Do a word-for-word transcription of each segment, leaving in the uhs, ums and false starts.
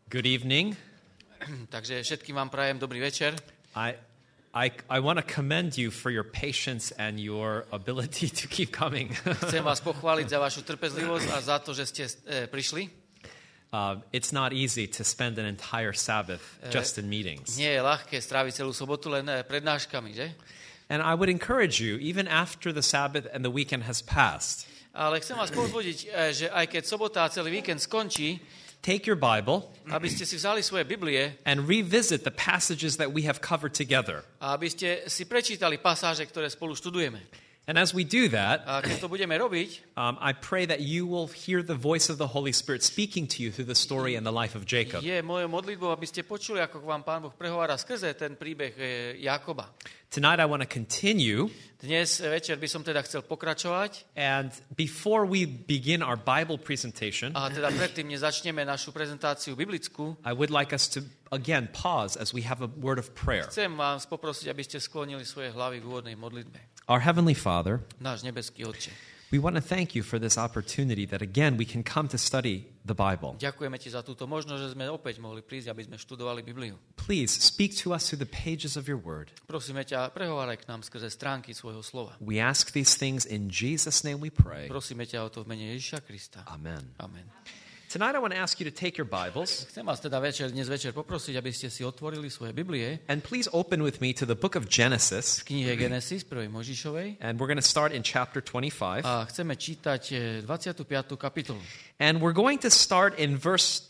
Good evening. Takže všetkým vám prajem dobrý večer. I, I, I want to commend you for your patience and your ability to keep coming. Chcem vás pochváliť za vašu trpezlivosť a za to, že ste e, prišli. Uh, it's not easy to spend an entire Sabbath just in meetings. Nie je ľahké stráviť celú sobotu len prednáškami, že? And I would encourage you, even after the Sabbath and the weekend has passed, Ale chcem vás povzbudiť, že aj keď sobota a celý víkend skončí, take your Bible aby ste si vzali svoje Biblie and revisit the passages that we have covered together. a aby ste si prečítali pasáže, ktoré spolu študujeme. And as we do that, A keď to budeme robiť, um, I pray that you will hear the voice of the Holy Spirit speaking to you through the story and the life of Jacob. je mojou modlitbou, aby ste počuli, ako vám Pán Boh prehovára skrze ten príbeh Jakoba. Tonight I want to continue. Dnes večer by som teda chcel pokračovať. And before we begin our Bible presentation, A teda predtým, než začneme našu prezentáciu biblickú, I would like us to again pause as we have a word of prayer. chcem vás poprosiť, aby ste sklonili svoje hlavy k úvodnej modlitbe. Our Heavenly Father, Náš nebeský Otče, we want to thank you for this opportunity that again we can come to study the Bible. ďakujeme ti za túto možnosť, že sme opäť mohli prísť, aby sme študovali Bibliu. Please speak to us through the pages of your word. Prosíme ťa, prehováraj k nám skrze stránky svojho slova. We ask these things in Jesus' name we pray. Prosíme ťa o to v mene Ježiša Krista. Amen. Amen. Tonight I want to ask you to take your Bibles Chcem vás teda večer, dnes večer poprosiť, aby ste si otvorili svoje Biblie and please open with me to the book of Genesis. v knihe Genesis, prvej Mojžišovej. And we're going to start in chapter twenty-five. A chceme čítať dvadsiatu piatu kapitolu. And we're going to start in verse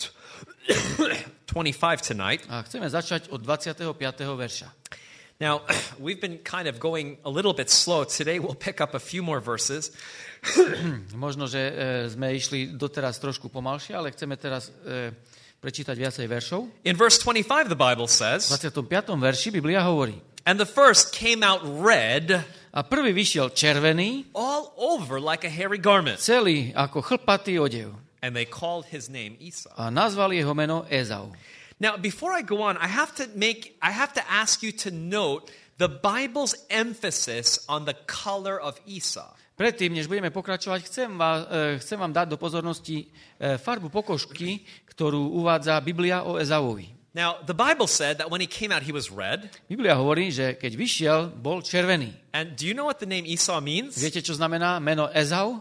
twenty-five tonight. A chceme začať od dvadsiateho piateho verša. Now, we've been kind of going a little bit slow. Today we'll pick up a few more verses. Možno, že e, sme išli doteraz trošku pomalšie, ale chceme teraz e, prečítať viacej veršov. In verse twenty-five, the Bible V says, dvadsiatom piatom verši Biblia hovorí: and the first came out red A prvý vyšiel červený, all over like a hairy garment. celý ako chlpatý odev. And they called his name Esau. A nazvali jeho meno Ezau. Now, before I go on, I have to make, I have to ask you to note the Bible's emphasis on the color of Esau. Predtým, než budeme pokračovať, chcem, vás, e, chcem vám dať do pozornosti e, farbu pokožky, ktorú uvádza Biblia o Ezauovi. Now, the Bible said that when he came out, he was red. Biblia hovorí, že keď vyšiel, bol červený. And do you know what the name Esau means? Viete, čo znamená meno Ezau?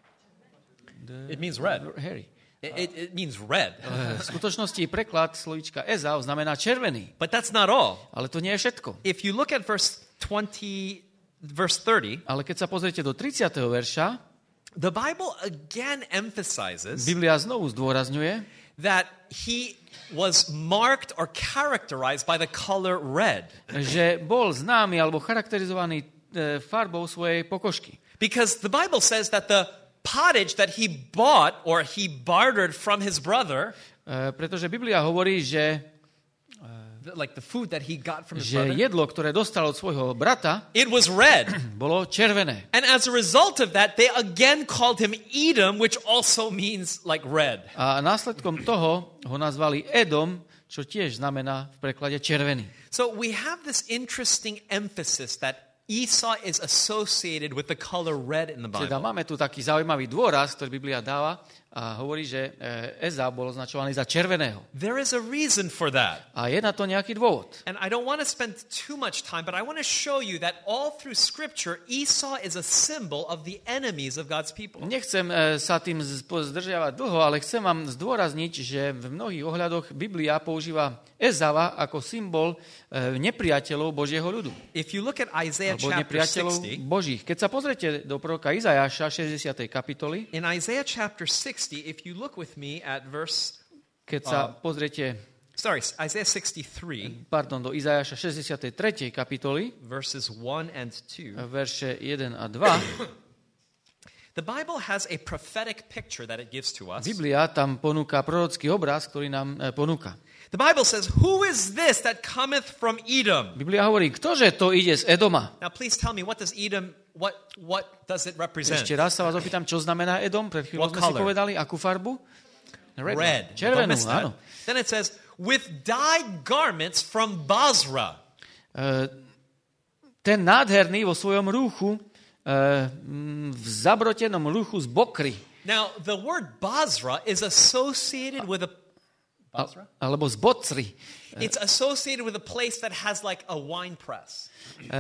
It means red. Harry. It, it, it means red. V skutočnosti preklad slovíčka Ezau znamená červený. But that's not all. Ale to nie je všetko. If you look at verse twenty, verse thirty, Ale keď sa pozriete do tridsiateho verša, the Bible again emphasizes Biblia znovu zdôrazňuje, that he was marked or characterized by the color red. že bol známy alebo charakterizovaný e, farbou svojej pokožky. Because the Bible says that the pottage that he bought or he bartered from his brother, E, pretože Biblia hovorí, že, the- like the food that he got from his že brother, jedlo, ktoré dostal od svojho brata, it was red. bolo červené. And as a result of that, they again called him Edom, which also means like red. A následkom toho ho nazvali Edom, čo tiež znamená v preklade červený. So we have this interesting emphasis that Esau is associated with the color red in the Teda Bible. máme tu taký zaujímavý dôraz, ktorý Biblia dáva a hovorí, že Ezau bol označovaný za červeného. There is a reason for that. A je na to nejaký dôvod. And I don't want to spend too much time, but I want to show you that all through Scripture, Esau is a symbol of the enemies of God's people. Nechcem e, sa tým z- zdržiavať dlho, ale chcem vám zdôrazniť, že v mnohých ohľadoch Biblia používa Ezava ako symbol e, nepriateľov Božieho ľudu. If you look at Isaiah Alebo chapter nepriateľov sixty, Božích. Keď sa pozriete do proroka Izajaša šesťdesiatej kapitoly, in Isaiah chapter sixty, if you look with me at verse, keď sa pozriete, sorry, Isaiah sixty-three, pardon, do Izajaša šesťdesiatej tretej kapitoly, verses one and two, verše jeden a dva, the Bible has a prophetic picture that it gives to us. Biblia tam ponúka prorocký obraz, ktorý nám e, ponúka. The Bible says, who is this that cometh from Edom? Biblia hovorí, ktože to ide z Edoma? Now please tell me, what does Edom, what, what does it represent? Ešte raz sa vás opýtam, čo znamená Edom? Pred chvíľou What sme si color? povedali, akú farbu? Red. Červenú, Don't miss that. áno. Then it says, with dyed garments from Basra. E, ten nádherný vo svojom rúchu, e, v zabrotenom rúchu z Bokry. Now, the word Basra is associated with a Basra? Alebo z Bocry. It's associated with a place that has like a wine press.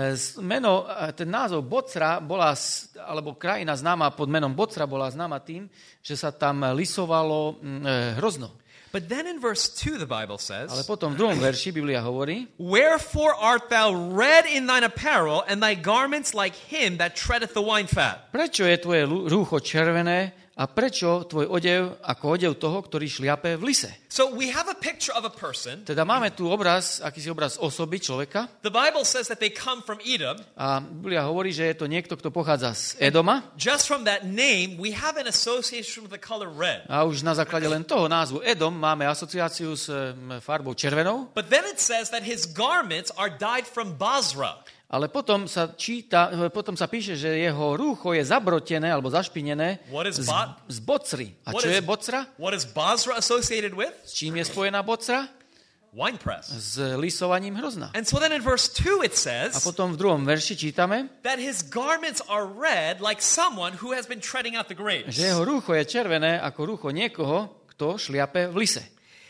Meno, ten názov Bocra bola, alebo krajina známa pod menom Bocra bola známa tým, že sa tam lisovalo hrozno. But then in verse two the Bible says, Ale potom v druhom verši Biblia hovorí, Wherefore art thou red in thine apparel, and thy garments like him that treadeth the wine fat? Prečo je tvoje rúcho červené a prečo tvoj odev ako odev toho, ktorý šliape v lise? So we have a picture of a person. Teda máme tu obraz, akýsi obraz osoby, človeka. The Bible says that they come from Edom. A Biblia hovorí, že je to niekto, kto pochádza z Edoma. Just from that name, we have an association with the color red. A už na základe len toho názvu Edom máme asociáciu s farbou červenou. But then it says that his garments are dyed from Basra. Ale potom sa číta, potom sa píše, že jeho rúcho je zabrotené alebo zašpinené z, z Bocry. A čo je Bocra? What is Basra associated with? S čím je spojená Bocra? Wine press. S lisovaním hrozna. And so then in verse two it says, a potom v druhom verši čítame, that his garments are red like someone who has been treading out the grapes. Že jeho rúcho je červené ako rúcho niekoho, kto šliape v lise.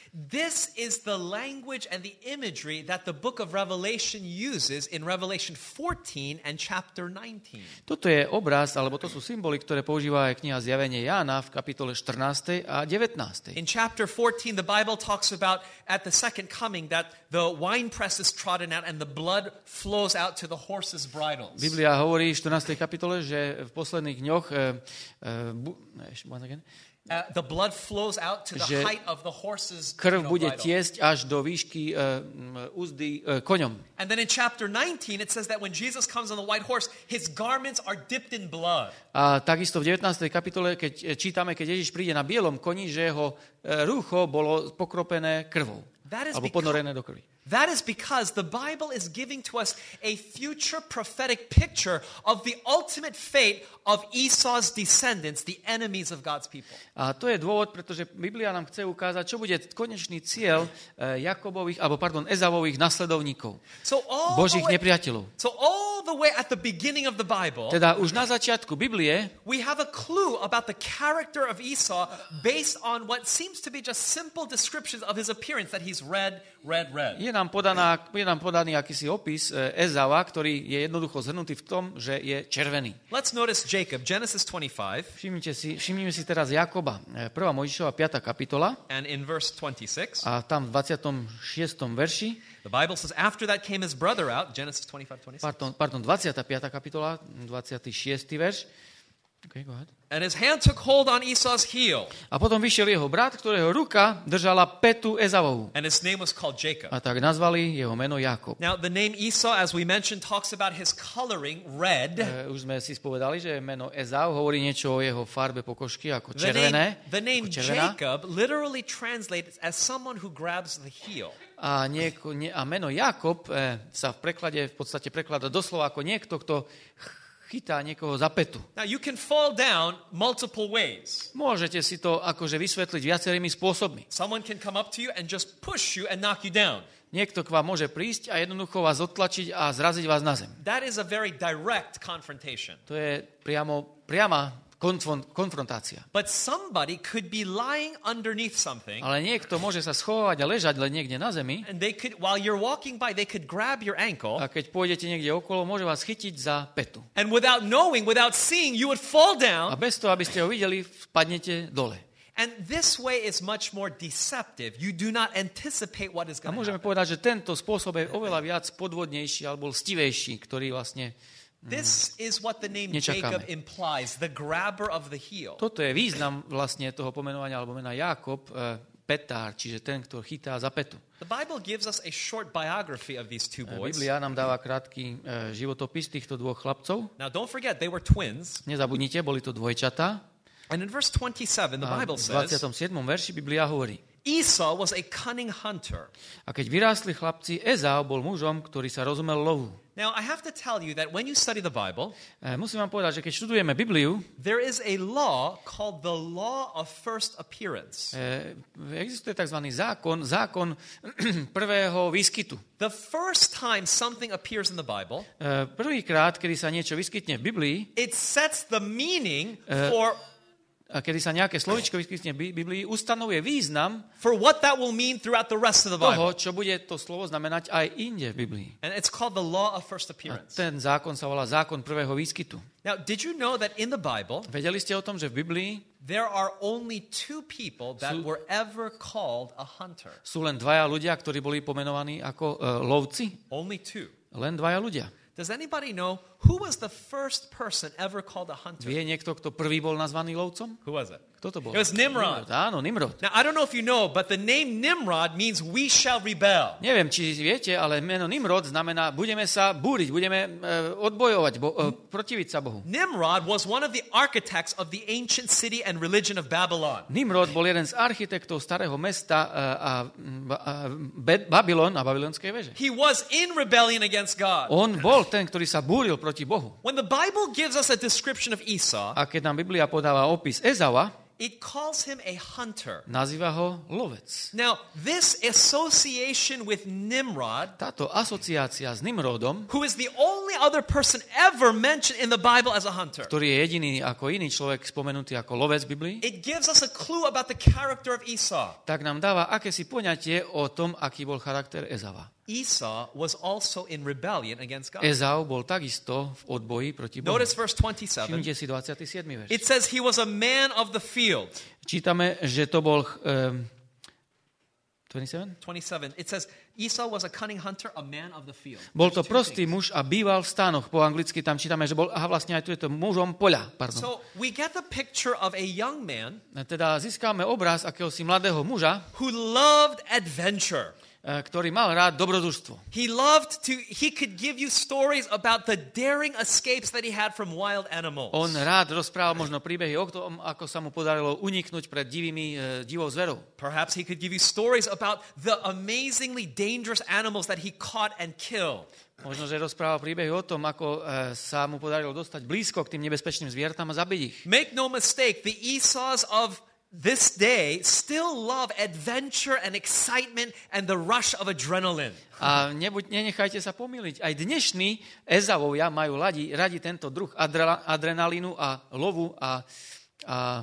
This is the language and the imagery that the book of Revelation uses in Revelation fourteen and chapter nineteen. Toto je obraz, alebo to sú symboly, ktoré používa aj kniha Zjavenie Jána v kapitole štrnástej a devätnástej. In chapter fourteen, the Bible talks about at the second coming that the winepress is trodden out and the blood flows out to the horses' bridles. Biblia hovorí v štrnástej kapitole, že v posledných dňoch uh, uh, bu, once again, Uh, the blood flows out to the height of the horse's krv you know, bude bridle. tiesť až do výšky uh, úzdy uh, koňom. And then in chapter nineteen it says that when Jesus comes on the white horse, his garments are dipped in blood. A takisto v devätnástej kapitole, keď čítame, keď Ježiš príde na bielom koni, že jeho uh, rúcho bolo pokropené krvou. Alebo ponorené do krvi. That is because the Bible is giving to us a future prophetic picture of the ultimate fate of Esau's descendants, the enemies of God's people. A to je dôvod, pretože Biblia nám chce ukázať, čo bude konečný cieľ Jakobových, alebo pardon, Ezavových nasledovníkov. So all Božích way, nepriateľov. So all the way at the beginning of the Bible, teda už na začiatku Biblie we have a clue about the character of Esau based on what seems to be just simple descriptions of his appearance, that he's red, red, red. Je nám, podaná, je nám podaný akýsi opis Ezava, ktorý je jednoducho zhrnutý v tom, že je červený. Let's notice Jacob, Genesis twenty-five. Všimnite si, všimnime si teraz Jakoba, prvá Mojžišova piata kapitola. And in verse twenty-six. A tam v dvadsiatom šiestom verši. The Bible says after that came his brother out, Genesis twenty-five twenty-six. Pardon, pardon dvadsiata piata kapitola, dvadsiaty šiesty verš. Okay, go ahead. And his hand took hold on Esau's heel. A potom vyšiel jeho brat, ktorého ruka držala petu Ezavovu. And his name was called Jacob. A tak nazvali jeho meno Jakob. Now the name Esau, as we mentioned, talks about his coloring red. Uh, už sme si spovedali, že meno Ezau hovorí niečo o jeho farbe pokožky ako The červené. name, the name Jacob literally translates as someone who grabs the heel. A, nieko, nie, a meno Jakob eh, sa v preklade v podstate prekladá doslova ako niekto, kto chytá niekoho za petu. Now you can fall down multiple ways. Môžete si to akože vysvetliť viacerými spôsobmi. Someone can come up to you and just push you and knock you down. Niekto k vám môže prísť a jednoducho vás odtlačiť a zraziť vás na zem. That is a very direct confrontation. To je priamo, priama konfront, konfrontácia. But somebody could be lying underneath something. Ale niekto môže sa schovať a ležať len niekde na zemi. And they could, while you're walking by, they could grab your ankle. A keď pôjdete niekde okolo, môže vás chytiť za petu. And without knowing, without seeing, you would fall down. A bez toho, aby ste ho videli, spadnete dole. And this way is much more deceptive. You do not anticipate what is A going to môžeme happen. povedať, že tento spôsob je oveľa viac podvodnejší alebo lstivejší, ktorý vlastne This is what the name nečakáme. Jacob implies, the grabber of the heel. Toto je význam vlastne toho pomenovania alebo mena Jákob, e, petár, čiže ten, kto chytá za petu. The Bible gives us a short biography of these two boys. Biblia nám dáva krátky e, životopis týchto dvoch chlapcov. Now don't forget, they were twins. Nezabudnite, boli to dvojčatá. And in verse twenty-seven, the A Bible v says, dvadsiatom siedmom verši Biblia hovorí: Esau was a cunning hunter. A keď vyrástli chlapci, Ezau bol mužom, ktorý sa rozumel lovu. Now, I have to tell you that when you study the Bible, E, musím vám povedať, že keď študujeme Bibliu, there is a law called the law of first appearance. e, existuje tzv. zákon, zákon prvého výskytu. The first time something appears in the Bible, E, prvýkrát, kedy sa niečo vyskytne v Biblii, it sets the meaning Uh, for kedy sa nejaké slovičko vyskytne v Biblii, ustanovuje význam for what that will mean throughout the rest of the toho, Bible. čo bude to slovo znamenať aj inde v Biblii. And it's called the law of first A appearance. ten zákon sa volá zákon prvého výskytu. Now, did you know that in the Bible, Vedeli ste o tom, že v Biblii there are only two people that Sú- were ever called a hunter? sú len dvaja ľudia, ktorí boli pomenovaní ako uh, lovci? Only two. Len dvaja ľudia. Does anybody know who was the first person ever called a hunter? Vie niekto, kto prvý bol nazvaný lovcom? Who was it? Kto to bol? It was Nimrod. Áno, Nimrod. Now, I don't know if you know, but the name Nimrod means we shall rebel. Neviem, či viete, ale meno Nimrod znamená, budeme sa búriť, budeme uh, odbojovať, bo, uh, protiviť sa Bohu. Nimrod was one of the architects of the ancient city and religion of Babylon. Nimrod bol jeden z architektov starého mesta uh, a, a Be- Babylon a babylonskej veže. He was in rebellion against God. On bol ten, ktorý sa búril proti Bohu. When the Bible gives us a description of Esau, A keď nám Biblia podáva opis Ezava, it calls him a hunter. nazýva ho lovec. Now, this association with Nimrod, Táto asociácia s Nimrodom, who is the only other person ever mentioned in the Bible as a hunter, ktorý je jediný ako iný človek spomenutý ako lovec v Biblii, it gives us a clue about the character of Esau. tak nám dáva akési poňatie o tom, aký bol charakter Ezava. Esau was also in rebellion against God. Ezau bol takisto v odboji proti Bohu. Notice verse twenty-seven. Všimnite si dvadsiaty siedmy verš. It says he was a man of the field. Čítame, že to bol um, dvadsaťsedem? twenty-seven. It says Esau was a cunning hunter, a man of the field. Bol to There's two prostý things. muž a býval v stánoch. Po anglicky tam čítame, že bol, aha, vlastne aj tu je to mužom poľa. Pardon. So we get the picture of a young man Teda získame obraz akéhosi mladého muža, who loved adventure. e, ktorý mal rád dobrodružstvo. He loved to, he could give you stories about the daring escapes that he had from wild animals. On rád rozprával možno príbehy o tom, ako sa mu podarilo uniknúť pred divými, e, divou zverou. Perhaps he could give you stories about the amazingly dangerous animals that he caught and killed. Možno, že rozprával príbehy o tom, ako e, sa mu podarilo dostať blízko k tým nebezpečným zvieratám a zabiť ich. Make no mistake, the Esau's of this day still love adventure and excitement and the rush of adrenaline. A nebuď, nenechajte sa pomýliť. Aj dnešní Ezavovia majú radi, radi tento druh adrela, adrenalínu a lovu a, a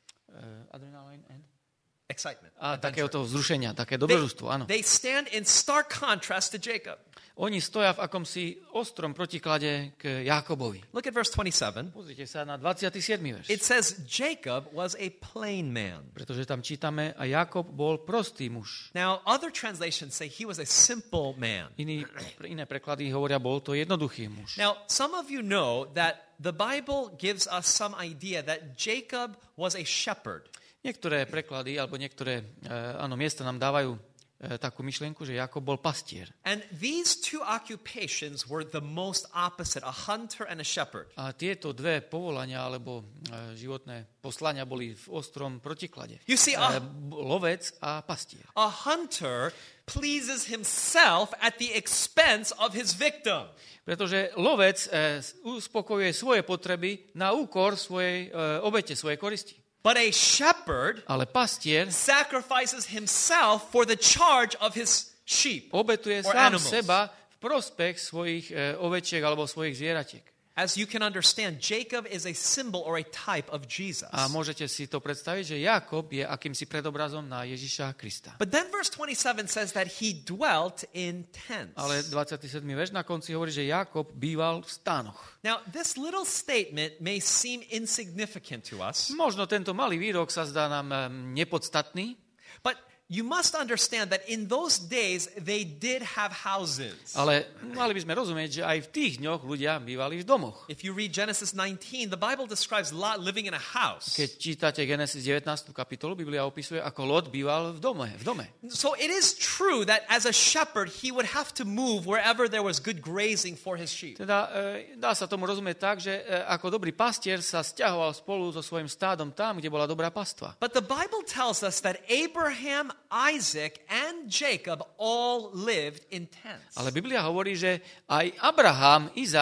uh, adrenalín and? Excitement. A adventure. takéhoto vzrušenia, také They, dobrodružstvo, áno. they stand in stark contrast to Jacob. Oni stoja v akomsi ostrom protiklade k Jákobovi. Look at verse twenty-seven. Pozrite sa na dvadsiaty siedmy verš. It says Jacob was a plain man. Pretože tam čítame, a Jákob bol prostý muž. Now, other translations say he was a simple man. Iní, iné preklady hovoria, bol to jednoduchý muž. Now, some of you know that the Bible gives us some idea that Jacob was a shepherd. Niektoré preklady, alebo niektoré e, áno, miesta nám dávajú e, takú myšlienku, že Jákob bol pastier. And these two occupations were the most opposite, a hunter and a shepherd. A tieto dve povolania, alebo e, životné poslania boli v ostrom protiklade. You see, E, a, lovec a pastier. a hunter pleases himself at the expense of his victim. Pretože lovec e, uspokojuje svoje potreby na úkor svojej e, obete, svojej koristi. But a shepherd Ale pastier sacrifices himself for the charge of his sheep. obetuje or sám animals. seba v prospech svojich e, ovečiek alebo svojich zvieratiek. As you can understand, Jacob is a symbol or a type of Jesus. A môžete si to predstaviť, že Jákob je akýmsi predobrazom na Ježiša Krista. But then verse twenty-seven says that he dwelt in tents. Ale dvadsiaty siedmy verš na konci hovorí, že Jákob býval v stánoch. Now, this little statement may seem insignificant to us, Možno tento malý výrok sa zdá nám em, nepodstatný, but you must understand that in those days they did have houses. ale mali by sme rozumieť, že aj v tých dňoch ľudia bývali v domoch. If you read Genesis nineteen, the Bible describes Lot living in a house. Keď čítate Genesis devätnástu kapitolu, Biblia opisuje, ako Lot býval v dome. V dome. So it is true that as a shepherd, he would have to move wherever there was good grazing for his sheep. Teda e, dá sa tomu rozumieť tak, že e, ako dobrý pastier sa sťahoval spolu so svojím stádom tam, kde bola dobrá pastva. But the Bible tells us that Abraham, Isaac, and Jacob all lived in tents. Ale Biblia hovorí, že aj Abraham, Izák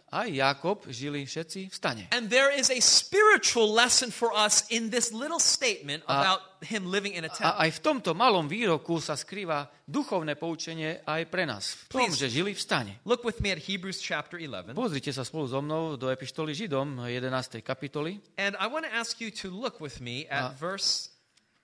aj Jákob žili všetci v stane. And there is a spiritual lesson for us in this little statement about him living in a tent. A aj v tomto malom výroku sa skrýva duchovné poučenie aj pre nás. V tom, Please. že žili v stane. Look with me at Hebrews chapter eleven. Pozrite sa spolu so mnou do epištoly Židom jedenástej kapitoly. And I want to ask you to look with me at A- verse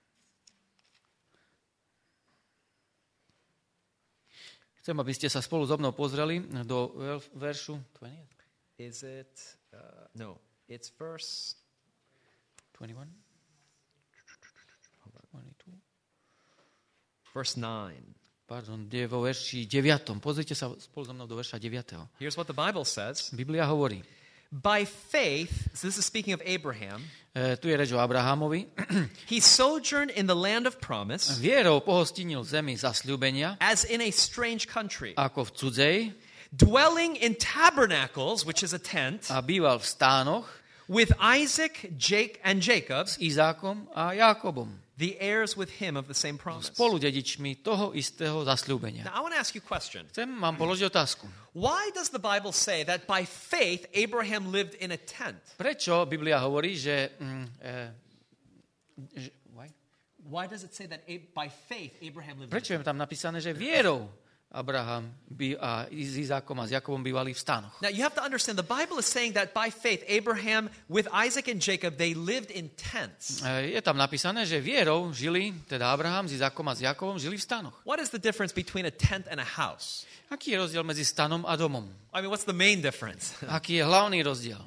Chcem, aby ste sa spolu so mnou pozreli do veršu dvadsať. Is it uh, no, it's verse dvadsaťjeden? dvadsaťdva? verse nine. Pardon, je vo verši deviatom. Pozrite sa spolu so mnou do verša deviateho. Here's what the Bible says. Biblia hovorí, By faith, so this is speaking of Abraham, e, tu je reč o Abrahamovi, he sojourned in the land of promise vierou pohostinil zemi zasľúbenia, as in a strange country, ako v cudzej, dwelling in tabernacles, which is a tent, a býval v stánoch with Isaac, Jake, and Jacob, s Izákom a Jákobom, the heirs with him of the same promise. spolu dedičmi toho istého zasľúbenia. Now, I want to ask you a question. Chcem vám položiť otázku. Why does the Bible say that by faith Abraham lived in a tent? Prečo Biblia hovorí, že... Mm, e, že why? Why does it say that A- by faith Abraham lived Prečo in a je tam napísané, že vierou Abraham by, a s Izákom a s Jakobom bývali v stánoch? Now, you have to understand, the Bible is saying that by faith Abraham with Isaac and Jacob, they lived in tents. E, Je tam napísané, že vierou žili, teda Abraham s Izákom a s Jakobom žili v stánoch. What is the difference between a tent and a house? Aký je rozdiel medzi stanom a domom? I mean, what's the main difference? Aký je hlavný rozdiel?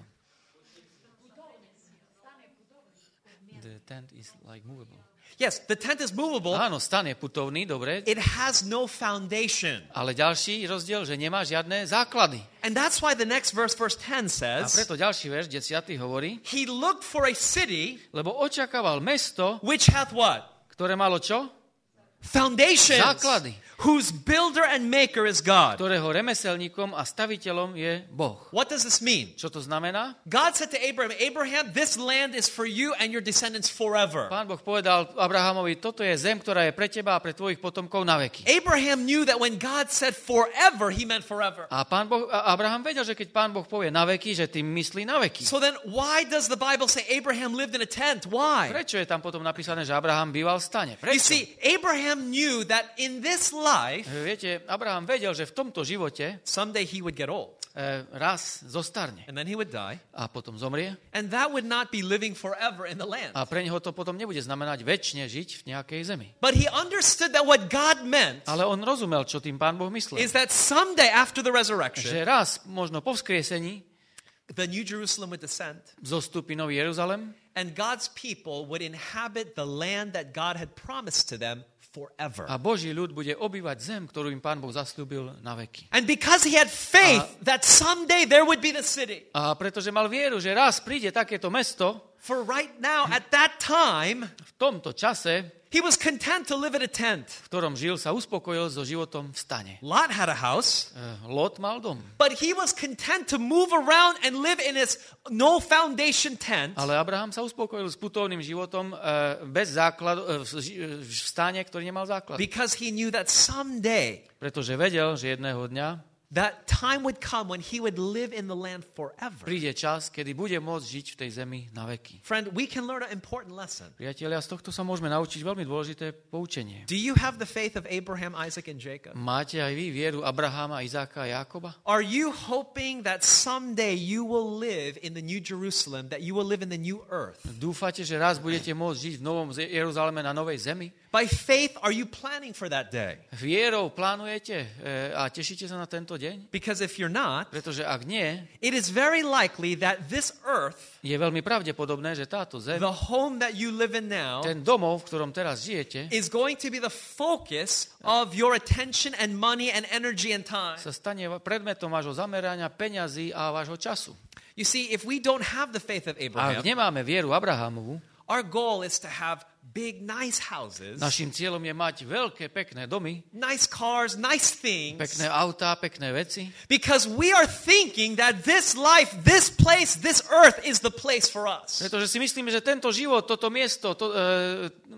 The tent is like movable. Yes, the tent is movable. Áno, stan je putovný, dobre, It has no foundation. ale ďalší rozdiel, že nemá žiadne základy. And that's why the next verse, verse ten A says, preto ďalší verš, desiaty hovorí, he looked for a city lebo očakával mesto, which hath what? ktoré malo čo? Foundations. Základy. Whose builder and maker is God. Ktorého remeselníkom a staviteľom je Boh. What does this mean? Čo to znamená? God said to Abraham, Abraham, this land is for you and your descendants forever. Pán Boh povedal Abrahamovi, toto je zem, ktorá je pre teba a pre tvojich potomkov na veky. Abraham knew that when God said forever, he meant forever. A pán Boh, a Abraham vedel, že keď Pán Boh povie na veky, že tým myslí na veky. So then why does the Bible say Abraham lived in a tent? Why? Prečo je tam potom napísané, že Abraham býval v stane? You Prečo? see, Abraham knew that in this life, Viete, Abraham vedel, že v tomto živote someday he would get old e, raz zostarne and then he would die. a potom zomrie. And that would not be living forever in the land. A pre neho to potom nebude znamenať väčšine žiť v nejakej zemi. But he understood that what God meant Ale on rozumel, čo tým Pán Boh myslel. is that someday after the Že resurrection, raz, možno po vzkriesení, the New Jerusalem would descend zostúpi Nový Jeruzalem and God's people would inhabit the land that God had promised to them forever. a Boží ľud bude obývať zem, ktorú im Pán Boh zasľúbil na veky. And because he had faith that someday there would be the city, A pretože mal vieru, že raz príde takéto mesto, for right now, at that time, v tomto čase, he was content to live in a tent. v ktorom žil, sa uspokojil so životom v stane. Lot had a house, E, Lot mal dom, but he was content to move around and live in his no foundation tent ale Abraham sa uspokojil s putovným životom e, bez základu, e, v ži- v stane, ktorý nemal základ. because he knew that someday Pretože vedel, že jedného dňa that time would come when he would live in the land forever. príde čas, kedy bude môcť žiť v tej zemi na veky. Friend, we can learn an important lesson. Priatelia, z tohto sa môžeme naučiť veľmi dôležité poučenie. Do you have the faith of Abraham, Isaac, and Jacob? Máte aj vy vieru Abraháma, Izáka a Jákoba? Are you hoping that someday you will live in the New Jerusalem, that you will live in the new earth? Dúfate, že raz budete môcť žiť v Novom Jeruzaleme na novej zemi? By faith, are you planning for that day? Vierou plánujete e, a tešíte sa na tento deň? Because if you're not, Pretože ak nie, it is very likely that this earth, je veľmi pravdepodobné, že táto zem, the home that you live in now, ten domov, v ktorom teraz žijete, is going to be the focus of your attention and money and energy and time. sa stane predmetom vášho zamerania, peňazí a vášho času. You see, if we don't have the faith of A ak Abraham, nemáme vieru Abrahámovu, our goal is to have big, nice houses, našim cieľom je mať veľké, pekné domy, nice cars, nice things, pekné autá, pekné veci, because we are thinking that this life, this place, this earth is the place for us. pretože si myslíme, že tento život, toto miesto, to, e,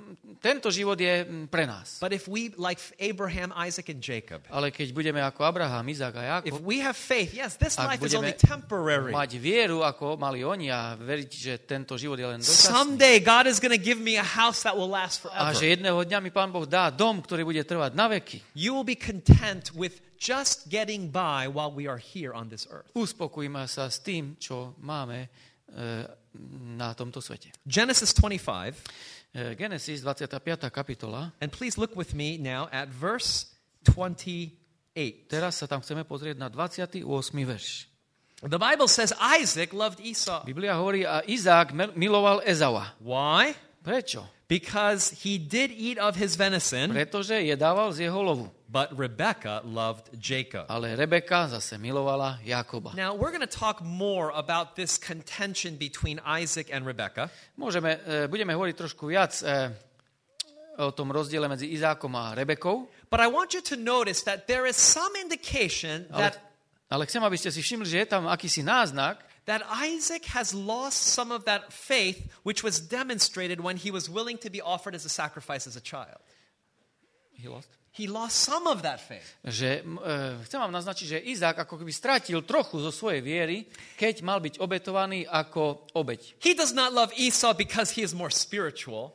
tento život je mm, pre nás. But if we, like Abraham, Isaac, and Jacob, Ale keď budeme ako Abraham, Izák a if Jákob, we have faith, yes, this ak life is budeme only temporary. mať vieru, ako mali oni a veriť, že tento život je len dočasný. Someday God is going to give me a house that will last A forever. že jedného dňa mi Pán Boh dá dom, ktorý bude trvať na veky. You will be content with just getting by while we are here on this earth. Uspokojíme sa s tým, čo máme e, na tomto svete. Genesis twenty-five, E, Genesis dvadsiata piata kapitola. and please look with me now at verse twenty-eight. Teraz sa tam chceme pozrieť na dvadsiaty ôsmy verš. The Bible says Isaac loved Esau. Biblia hovorí, a Izák mil- miloval Ezaua. Why? Prečo? Because he did eat of his venison, Pretože jedával z jeho lovu. but Rebekah loved Jacob. Ale Rebeka zase milovala Jákoba. Now, we're going to talk more about this contention between Isaac and Rebekah. Môžeme, e, budeme hovoriť trošku viac e, o tom rozdiele medzi Izákom a Rebekou, But I want you to notice that there is some indication ale, that, ale chcem, aby ste si všimli, že je tam akýsi náznak, that Isaac has lost some of that faith which was demonstrated when he was willing to be offered as a sacrifice as a child. He lost some of that faith. že e, chcem vám naznačiť, že Izák ako keby stratil trochu zo svojej viery, keď mal byť obetovaný ako obeť. He does not love Esau because he is more spiritual.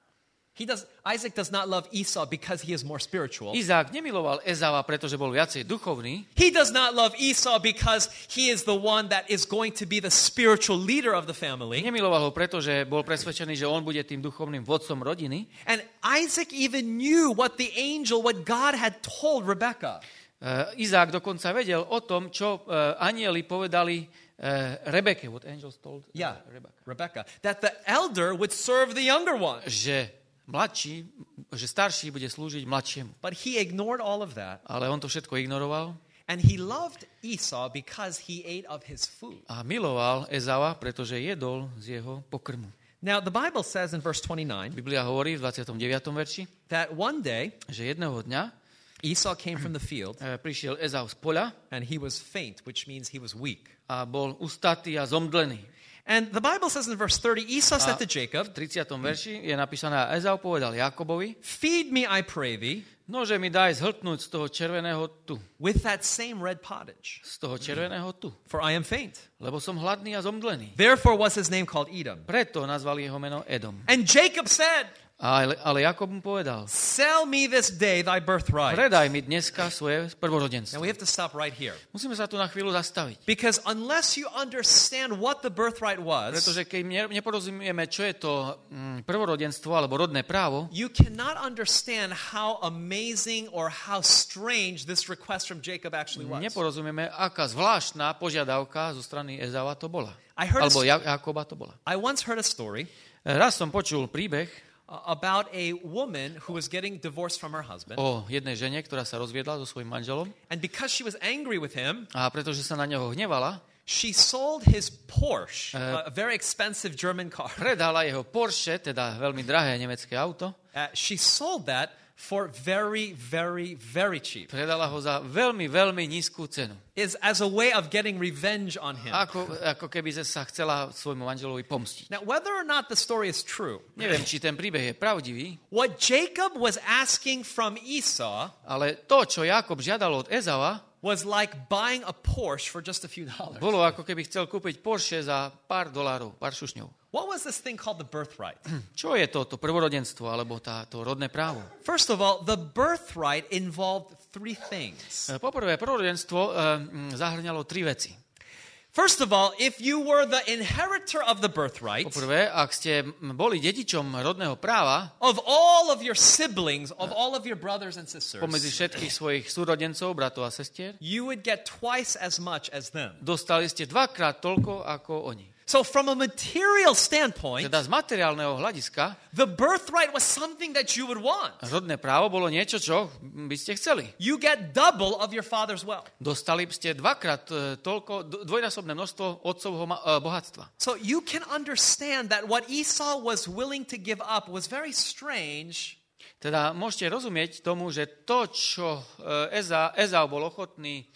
He does, Isaac does not love Esau because he is more spiritual. Izák nemiloval Ezava, pretože bol viacej duchovný. He does not love Esau because he is the one that is going to be the spiritual leader of the family. Nemiloval ho, pretože bol presvedčený, že on bude tým duchovným vodcom rodiny. And Isaac even knew what the angel, what God had told Rebekah. Uh, Izák dokonca vedel o tom, čo uh, anjeli povedali uh, Rebeke. What angels told uh, Yeah, Rebecca. Rebekah. That the elder would serve the younger one. Že mladší, že starší bude slúžiť mladšiemu. But he ignored all of that. Ale on to všetko ignoroval And he loved Esau because he ate of his food. a miloval Ezava, pretože jedol z jeho pokrmu. Now, the Bible says in verse twenty-nine Biblia hovorí v dvadsiatom deviatom verši, that one day že jedného dňa Esau came from the field uh, prišiel Ezau z poľa and he was faint, which means he was weak. a bol ustatý a zomdlený. And the Bible says in verse thirty, Esau said to V Jacob, tridsiatom verši je napísané, a Ezau povedal Jákobovi, feed me, I pray thee, nože mi daj zhltnúť z toho červeného tu, with that same red pottage, z toho červeného tu, for I am faint. lebo som hladný a zomdlený. Therefore was his name called Edom. Preto nazvali jeho meno Edom. And Jacob said, Ale, ale Jakob mu povedal, sell me this day thy birthright. predaj mi dneska svoje Now prvorodenstvo. we have to stop right here. Musíme sa tu na chvíľu zastaviť. Because unless you understand what the birthright was, Pretože keď ne- neporozumieme, čo je to mm, prvorodenstvo alebo rodné právo, you cannot understand how amazing or how strange this request from Jacob actually was. neporozumieme, aká zvláštna požiadavka zo strany Ezava to bola. I heard Alebo a, Ja- Jakoba to bola. I once heard a story Raz som počul príbeh uh, about a woman who was getting divorced from her husband. o jednej žene, ktorá sa rozviedla so svojím manželom And because she was angry with him, a pretože sa na neho hnevala, she sold his Porsche, a very expensive German car. predala jeho Porsche, teda veľmi drahé nemecké auto, Uh, she sold that for very, very, very cheap. predala ho za veľmi, veľmi nízku cenu. Is as a way of getting revenge on him. Ako, ako keby sa chcela svojmu manželovi pomstiť. Now, whether or not the story is true, Neviem, či ten príbeh je pravdivý, what Jacob was asking from Esau ale to, čo Jákob žiadal od Ezava, was like buying a Porsche for just a few dollars. bolo ako keby chcel kúpiť Porsche za pár dolárov, pár šušňov. What was this thing called the birthright? Čo je to, to prvorodenstvo, alebo táto rodné právo? First of all, the birthright involved three things. Poprvé, prvorodenstvo um, zahrňalo tri veci. First of all, if you were the inheritor of the birthright, Poprvé, ak ste boli dedičom rodného práva, of all of your siblings, of all of your brothers and sisters, pomedzi všetkých svojich súrodencov, bratov a sestier, you would get twice as much as them. dostali ste dvakrát toľko ako oni. So from a material standpoint, Teda z materiálneho hľadiska, the birthright was something that you would want. rodné právo bolo niečo, čo by ste chceli. You get double of your father's wealth. Dostali ste dvakrát e, toľko, dvojnásobné množstvo otcovho ma- e, bohatstva. So you can understand that what Esau was willing to give up was very strange. Teda môžete rozumieť tomu, že to, čo e, Eza, Ezau bol ochotný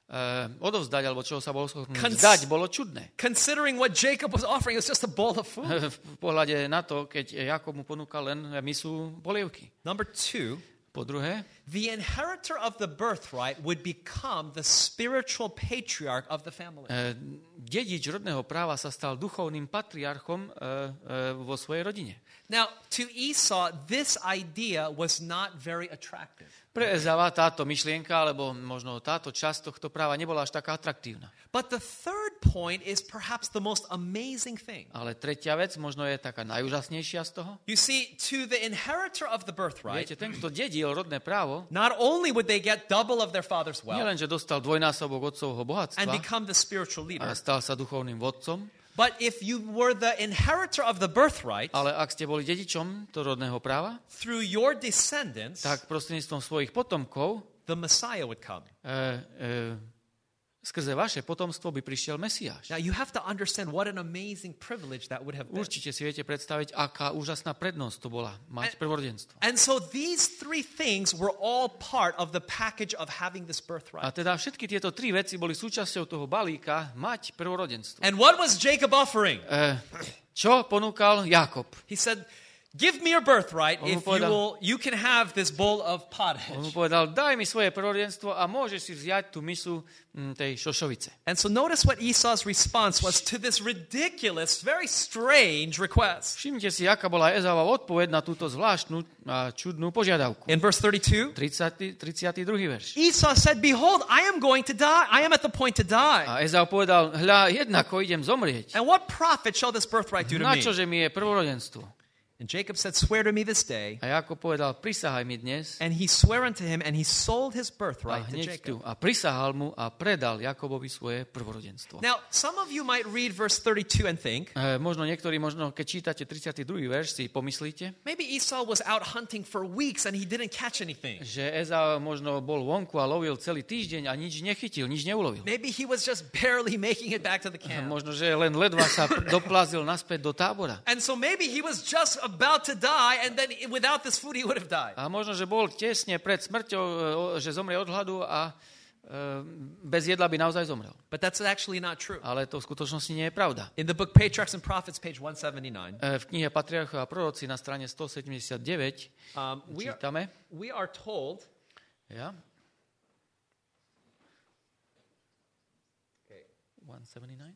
uh, odovzdať, alebo čoho sa bol schopný Cons- vzdať, bolo čudné. Considering what Jacob was offering, it was just a bowl of food. V pohľade na to, keď Jakob mu ponúkal len misu polievky. Number two, Po druhé, the inheritor of the birthright would become the spiritual patriarch of the family. uh, dedič rodného práva sa stal duchovným patriarchom uh, uh, vo svojej rodine. Now, to Esau, this idea was not very attractive. Pre Ezava táto myšlienka, alebo možno táto časť tohto práva nebola až taká atraktívna. But the third point is perhaps the most amazing thing. Ale tretia vec, možno je taká najúžasnejšia z toho. You see, to the inheritor of the birthright, Viete, ten, kto dedil rodné právo, not only would they get double of their father's wealth nielen, že dostal dvojnásobok otcovho and bohatstva become the spiritual leader, a stal sa duchovným vodcom, but if you were the inheritor of the birthright, ale ak ste boli dedičom to rodného práva, through your descendants, tak prostredníctvom svojich potomkov the Messiah would come. e, e, skrze vaše potomstvo by prišiel Mesiáš. Now, you have to understand what an amazing privilege that would have been. Určite si viete predstaviť, aká úžasná prednosť to bola mať prvorodenstvo. And so these three things were all part of the package of having this A birthright. teda všetky tieto tri veci boli súčasťou toho balíka mať prvorodenstvo. And what was Jacob offering? E, čo ponúkal Jakob? He said, give me your birthright On mu if you povedal- will, you can have this bowl of On mu pottage. povedal, daj mi svoje prvorodenstvo a môžeš si vziať tú misu mm, tej šošovice. And so notice what Esau's response was to this ridiculous, very strange request. Všimnite si, aká bola Ezava odpoveď na túto zvláštnu a čudnú požiadavku. In verse thirty-two, tridsiaty, tridsiaty druhý verš. Esau said, behold, I am going to die. I am at the point to die. A Ezau povedal, hľa, jednako idem zomrieť. And what profit shall this birthright do to Na me? čože mi je prvorodenstvo? And Jacob said, swear to me this day. A Jakob povedal, prisahaj mi dnes. And he swore unto him, and he sold his A birthright to hneď tu. Jacob. A prisahal mu a predal Jakobovi svoje prvorodenstvo. Now, some of you might read verse thirty-two and think, E, možno niektorí, možno keď čítate tridsiaty druhý verš, si pomyslíte, maybe Esau was out hunting for weeks and he didn't catch anything. že Ezau možno bol vonku a lovil celý týždeň a nič nechytil, nič neulovil. Maybe he was just barely making it back to the camp. Možno, že len ledva sa pr- doplazil naspäť do tábora. And so maybe he was just about to die, and then without this food he would have died. A možno, že bol tesne pred smrťou, e, o- že zomrie od hladu a e, bez jedla by naozaj zomrel. But that's actually not true. Ale to v skutočnosti nie je pravda. In the book Patriarchs and Prophets, page one seventy-nine, E, v knihe Patriarchov a proroci na strane stosedemdesiatdeväť um, we, are, čítame, we are told, ja, one seventy-nine?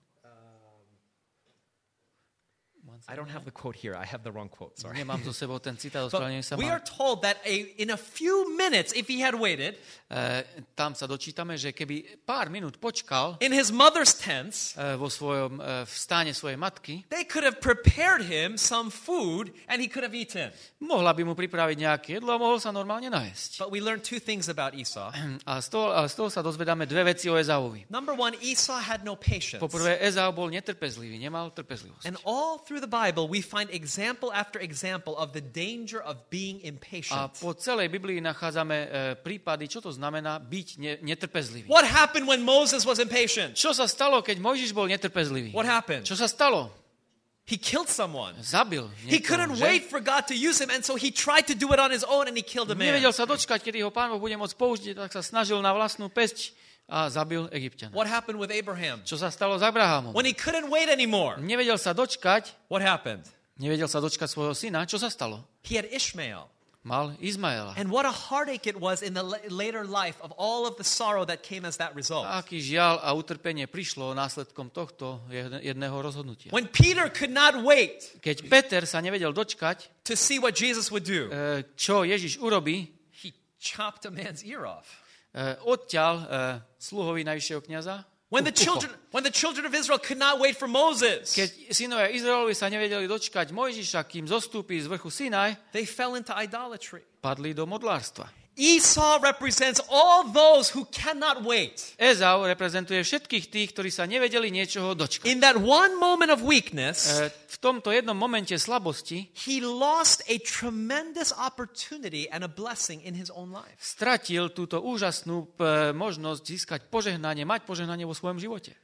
I don't have the quote here. I have the wrong quote. Sorry. Nemám so sebou ten citát, But ospravedlňujem sa we mám. are told that a, in a few minutes, if he had waited, E, tam sa dočítame, že keby pár minút počkal in his mother's tents, e, vo svojom, e, v stáne svojej matky, they could have prepared him some food and he could have eaten. mohla by mu pripraviť nejaké jedlo a mohol sa normálne najesť. But we learned two things about Esau. A z toho, a z toho sa dozvedáme dve veci o Ezauovi. Number one, Esau had no patience. Poprvé, Ezau bol netrpezlivý, nemal trpezlivosť. And all through the Bible, we find example after example of the danger of being A impatient. po celej Biblii nachádzame e, prípady, čo to znamená byť ne, netrpezlivý. What happened when Moses was impatient? Čo sa stalo, keď Mojžiš bol netrpezlivý? What happened? Čo sa stalo? He killed someone. Zabil He niekoho, couldn't že? wait for God to use him, and so he tried to do it on his own, and he killed a man. Nevedel sa dočkať, kedy ho Pán Boh bude môcť použiť, tak sa snažil na vlastnú pesť a zabil Egypťana. What happened with Abraham? Čo sa stalo s Abrahamom? When he couldn't wait anymore, Nevedel sa dočkať, what happened? nevedel sa dočkať svojho syna. Čo sa stalo? He had Ishmael. Mal Izmaela. And what a heartache it was in the la- later life of all of the sorrow that came as that result. A aký žiaľ a utrpenie prišlo následkom tohto jedne- jedného rozhodnutia. When Peter could not wait Keď Peter sa nevedel dočkať, to see what Jesus would do, e, čo Ježiš urobí, he chopped a man's ear off. e, odťal e, sluhovi najvyššieho kňaza. When the ucho. children, when the children of Israel could not wait for Moses, Keď synovia Izraelovi sa nevedeli dočkať Mojžiša, kým zostúpi z vrchu Sinaj, they fell into idolatry. padli do modlárstva. Esau represents all those who cannot wait. Ezau reprezentuje všetkých tých, ktorí sa nevedeli niečoho dočkať. In that one moment of weakness, E, v tomto jednom momente slabosti he lost a tremendous opportunity and a blessing in his own life. stratil túto úžasnú p- možnosť získať požehnanie, mať požehnanie vo svojom živote.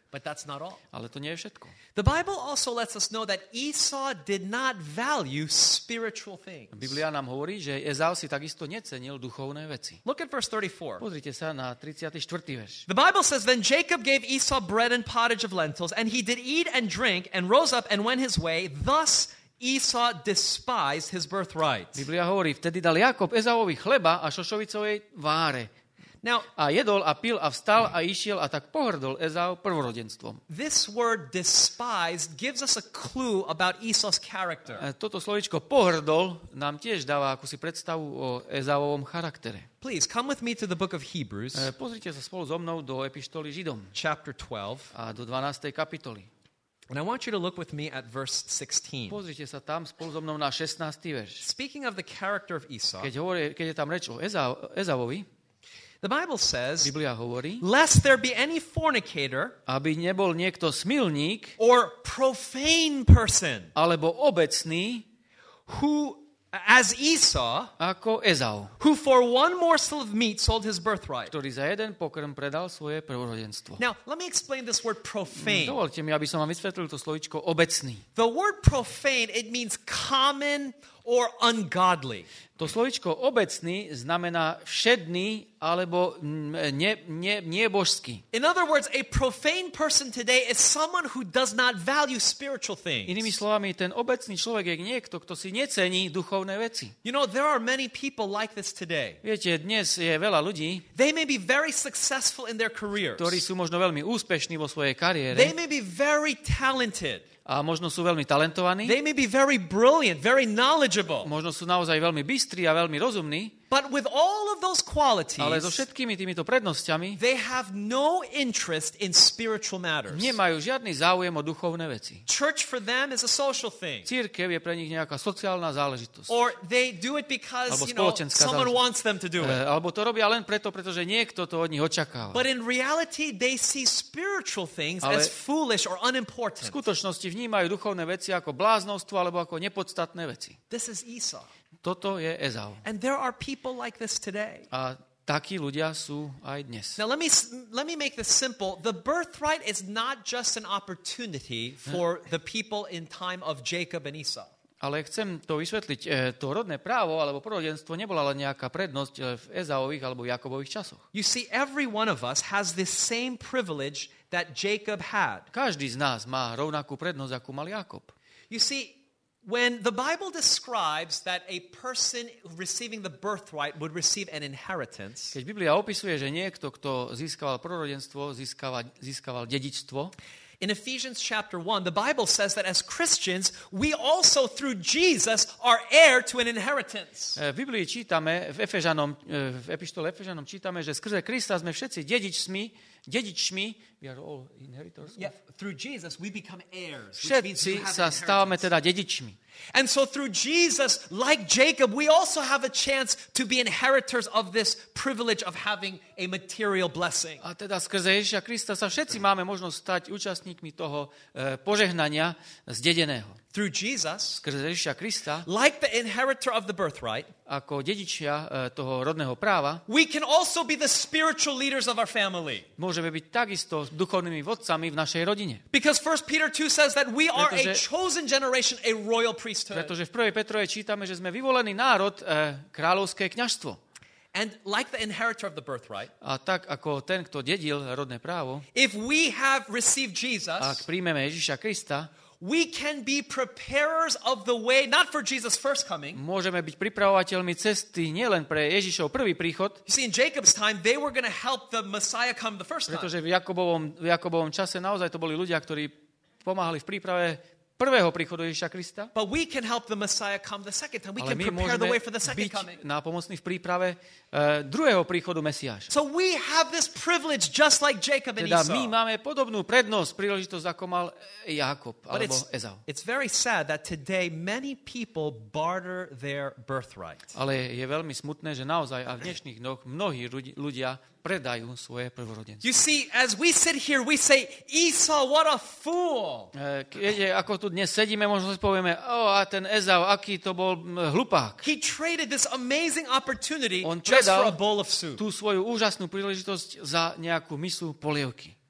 But that's not all. Ale to nie je všetko. The Bible also lets us know that Esau did not value spiritual things. Biblia nám hovorí, že Ezau si takisto necenil duchovné veci. Look at verse thirty-four. Pozrite sa na tridsiaty štvrtý verš. The Bible says, Then Jacob gave Esau bread and pottage of lentils, and he did eat and drink, and rose up and went his way. Thus Esau despised his birthright. Biblia hovorí, vtedy dal Jakob Ezauovi chleba a šošovicovej váre. Now, A jedol a pil a vstal a išiel a tak pohrdol Ezau prvorodenstvom. this word despised gives us a clue about Esau's character. E, Toto slovičko pohrdol nám tiež dáva akúsi predstavu o Ezauovom charaktere. Please come with me to the book of Hebrews, E, Pozrite sa spolu so mnou do epištoly Židom chapter twelve. a do dvanástej kapitoly. And I want you to look with me at verse sixteen. Pozrite sa tam spolu so mnou na šestnásty verš. Speaking of the character of Esau, Keď, hovorí, keď je tam reč o Ezau, Ezauovi, the Bible says, Biblia hovorí, lest there be any fornicator aby nebol niekto smilník or profane person alebo obecný who, as Esau, ako Ezau, who for one morsel of meat sold his birthright. ktorý za jeden pokrm predal svoje prvorodenstvo. Now, let me explain this word profane. Dovolte mi, aby som vám vysvetlil to slovičko obecný. The word profane, it means common or ungodly. To slovičko obecný znamená všedný alebo ne, ne, nebožský. In other words, a profane person today is someone who does not value spiritual things. Inými slovami, ten obecný človek je niekto, kto si necení duchovné veci. You know, there are many people like this today. Viete, dnes je veľa ľudí, They may be very successful in their careers. ktorí sú možno veľmi úspešní vo svojej They kariére may be very talented. a možno sú veľmi talentovaní, They may be very brilliant, very knowledgeable. možno sú naozaj veľmi bystrí a veľmi rozumní, But with all of those qualities, ale so všetkými týmito prednosťami they have no interest in spiritual matters. nemajú žiadny záujem o duchovné veci. Church for them is a social thing. Cirkev je pre nich nejaká sociálna záležitosť. Or they do it because, Alebo you know, spoločenská someone záležitosť. wants them to do E, it. Alebo to robia len preto, pretože niekto to od nich očakáva. But in reality, they see spiritual things Ale as foolish or V unimportant. skutočnosti vnímajú duchovné veci ako bláznostvo alebo ako nepodstatné veci. This is Esau. Toto je Ezau. And there are people like this today. A takí ľudia sú aj dnes. Now, let me, let me make this simple. The birthright is not just an opportunity for the people in time of Jacob and Esau. Ale chcem to vysvetliť. E, To rodné právo alebo prorodenstvo nebola len nejaká prednosť e, v Ezaových alebo Jakobových časoch. You see, every one of us has this same privilege that Jacob had. Každý z nás má rovnakú prednosť, akú mal Jakob. You see, when the Bible describes that a person receiving the birthright would receive an inheritance, Keď Biblia opisuje, že niekto, kto získaval prorodenstvo, získaval, získaval dedičstvo, in Ephesians chapter one, the Bible says that as Christians, we also through Jesus are heir to an inheritance. v Biblii čítame, v, Efežanom, e, v epištole Efežanom čítame, že skrze Krista sme všetci dedičmi, dedičmi, we are all inheritors. Yeah, through Jesus we become heirs. Which means you Všetci have sa an stávame inheritance. teda dedičmi. And so through Jesus, like Jacob, we also have a chance to be inheritors of this privilege of having a material blessing. A teda skrze Ježiša Krista sa všetci máme možnosť stať účastníkmi toho e, požehnania zdedeného. Through Jesus, Skrze Ježiša Krista, like the inheritor of the birthright, ako dedičia e, toho rodného práva, we can also be the spiritual leaders of our family. môžeme byť takisto duchovnými vodcami v našej rodine. Because First Peter two says that we are a Pretože- chosen generation, a royal priesthood. Pretože v prvej Petrovej čítame, že sme vyvolený národ, e, kráľovské kňazstvo. And like the inheritor of the birthright, A tak ako ten, kto dedil rodné právo, if we have received ak Jesus, príjmeme Ježiša Krista, we can be preparers of the way, not for Jesus' first coming. môžeme byť pripravovateľmi cesty nielen pre Ježišov prvý príchod, You see, in Jacob's time, they were going to help the Messiah come the first time. pretože v Jakobovom, v Jakobovom čase naozaj to boli ľudia, ktorí pomáhali v príprave prvého príchodu Ježiša Krista, But we can help the Messiah come the second time. We ale can my prepare the môžeme way for the second byť coming. nápomocní v príprave uh, druhého príchodu Mesiáša. So we have this privilege just like Jacob and Teda Esau. my máme podobnú prednosť, príležitosť, ako mal Jakob But alebo it's, Ezau. it's very sad that today many people barter their birthright. Ale je veľmi smutné, že naozaj a v dnešných dňoch mnohí ľudí- ľudia predajú svoje prvorodenstvo. You see, as we sit here, we say, Esau, what a fool. E, Keď, ako tu dnes sedíme, možno si povieme, o, a ten Ezau, aký to bol m, hlupák. He traded this amazing opportunity On just for predal a bowl of soup. tú svoju úžasnú príležitosť za nejakú misu polievky.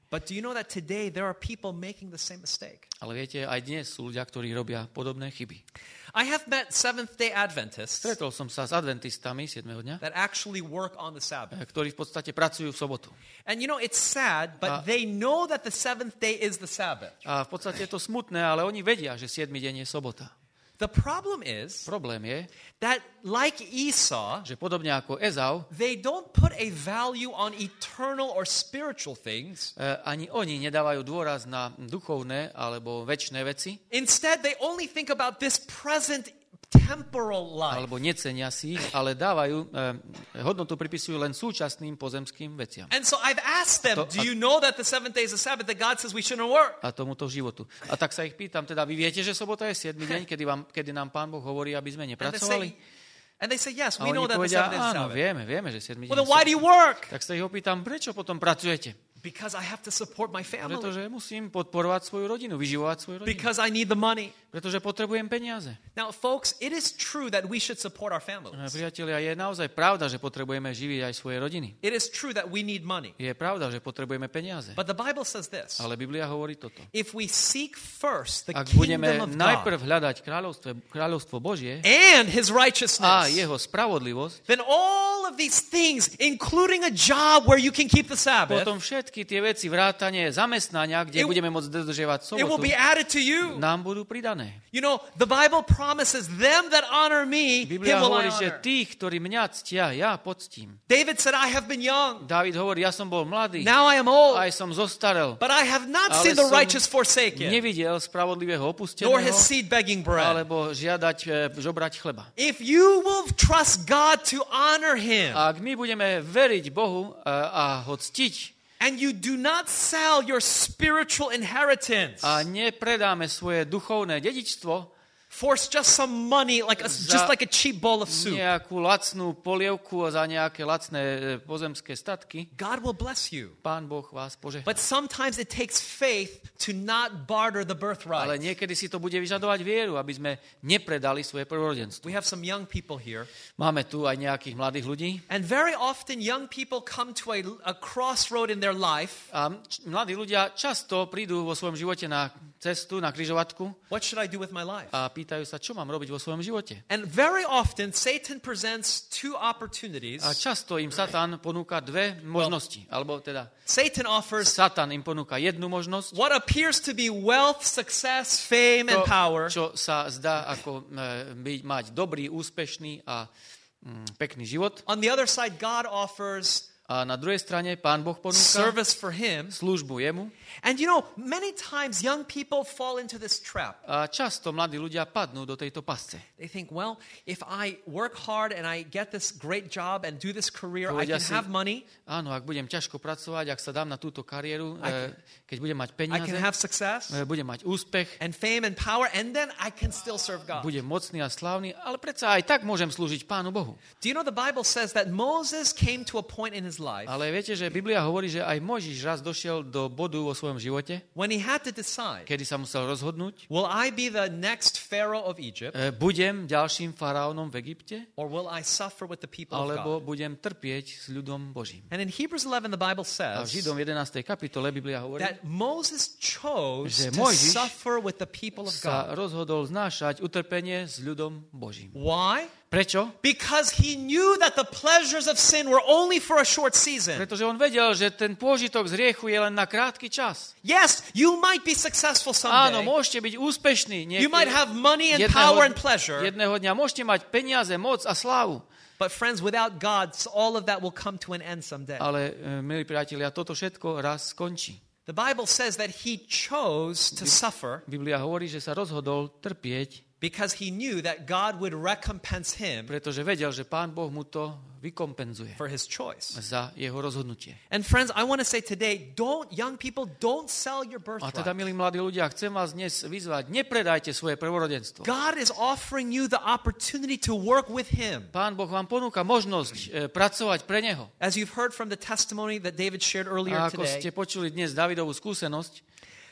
But do you know that today there are people making the same mistake? Ale viete, aj dnes sú ľudia, ktorí robia podobné chyby. I have met Seventh-day Adventists Stretol som sa s adventistami siedmeho dňa, that actually work on the Sabbath. ktorí v podstate pracujú v sobotu. And you know, it's sad, but A- they know that the seventh day is the Sabbath. A v podstate je to smutné, ale oni vedia, že siedmy deň je sobota. The problem is Problém je, that like Esau, že podobne ako Ezau, they don't put a value on eternal or spiritual things. e, ani oni nedávajú dôraz na duchovné alebo večné veci, Instead, they only think about this present temporal life. alebo necenia si ich, ale dávajú, e, hodnotu pripisujú len súčasným pozemským veciam. And so I've asked them, To- do you know that the seventh day is a Sabbath, that God says we shouldn't work? A tomuto životu. A tak sa ich pýtam, teda vy viete, že sobota je siedmy deň, kedy, vám, kedy nám Pán Boh hovorí, aby sme And they nepracovali? say, and they say yes, A we know oni that the povedia, seventh day is the áno, Sabbath. vieme, vieme, že siedmy Well, deň then why do je you work? Tak sa ich opýtam, prečo potom pracujete? Because I have to support my family. Pretože musím podporovať svoju rodinu, vyživovať svoju rodinu. Because I need the money. Pretože potrebujem peniaze. Now, folks, it is true that we should support our Eh, families. Priatelia, je naozaj pravda, že potrebujeme živiť aj svoje rodiny. It is true that we need money. Je pravda, že potrebujeme peniaze. But the Bible says this. Ale Biblia hovorí toto. If we seek first the Ak kingdom budeme of najprv God hľadať kráľovstvo, kráľovstvo Božie and his a righteousness, jeho spravodlivosť, then all of these things, including a job where you can keep the Sabbath, potom všetky tie veci, vrátanie zamestnania, kde It- budeme môcť dodržiavať it will sobotu, be added to you. nám budú pridané. You know, the Bible promises them that honor me, Biblia him will I hovorí, že honor. tých, ktorí mňa ctia, ja poctím. David said, I have been young. Dávid hovorí, ja som bol mladý, Now I am old. aj som zostarel, But I have not Ale seen the som righteous forsaken, nevidel spravodlivého nor opusteného, his seed begging bread. alebo žiadať, e, žobrať chleba. If you will trust God to honor him, A ak my budeme veriť Bohu e, a ho ctiť and you do not sell your spiritual inheritance a nepredáme svoje duchovné dedičstvo for just some money, like a, Za- just like a cheap bowl of soup, nejakú lacnú polievku za nejaké lacné e, pozemské statky, God will bless you. Pán Boh vás požehná. But sometimes it takes faith to not barter the Ale birthright. niekedy si to bude vyžadovať vieru, aby sme nepredali svoje prvorodenstvo. We have some young people here, Máme tu aj nejakých mladých ľudí and very often young people come to a, a crossroad in their life. a č- mladí ľudia často prídu vo svojom živote na cestu, na križovatku What should I do with my life? a pýtajú sa, čo mám robiť vo svojom živote. And very often Satan presents two opportunities. A často im Satan ponúka dve možnosti. Alebo teda Satan offers Satan im ponúka jednu možnosť, what appears to be wealth, success, fame, and to, power. čo sa zdá ako e, byť, mať dobrý, úspešný a mm, pekný život. On the other side, God offers A na druhej strane Pán Boh ponúka service for him. službu jemu. And you know, many times young people fall into this trap. A často mladí ľudia padnú do tejto pasce. They think, well, if I work hard and I get this great job and do this career, I Povedia can si, have money, áno, ak budem ťažko pracovať, ak sa dám na túto kariéru, I e, keď budem mať I peniaze, can have success e, budem mať úspech, and fame and power, and then I can still serve God. budem mocný a slávny, ale predsa aj tak môžem slúžiť Pánu Bohu. Do you know the Bible says that Moses came to a point in his life Ale viete, že Biblia hovorí, že aj Mojžiš raz došiel do bodu vo svojom živote, when he had to decide, kedy sa musel rozhodnúť, will I be the next Pharaoh of Egypt, e, budem ďalším faraónom v Egypte, or will I suffer with the people of alebo God? budem trpieť s ľudom Božím. And in Hebrews eleven, the Bible A v says Židom jedenástej kapitole Biblia hovorí, that Moses chose že to Mojžiš suffer with the people of sa God. rozhodol znášať utrpenie s ľudom Božím. Why? Prečo? Because he knew that the pleasures of sin were only for a short season. Pretože on vedel, že ten pôžitok z hriechu je len na krátky čas. Yes, you might be successful Áno, someday. môžete byť úspešní. Niek- You might have money and jedného, power and pleasure. jedného dňa môžete mať peniaze, moc a slávu. But friends, without God, all of that will come to an end someday. Ale, e, milí priatelia, toto všetko raz skončí. The Bible says that he chose to suffer Biblia hovorí, že sa rozhodol trpieť, because he knew that God would recompense him pretože vedel, že Pán Boh mu to vykompenzuje for his choice. za jeho rozhodnutie. And friends, I want to say today, don't, young people, don't sell your A teda, birthright. milí mladí ľudia, chcem vás dnes vyzvať, nepredajte svoje prvorodenstvo. God is offering you the opportunity to work with him. Pán Boh vám ponúka možnosť e, pracovať pre neho. As you've heard from the testimony that David shared earlier A ako today, ste počuli dnes Davidovú skúsenosť,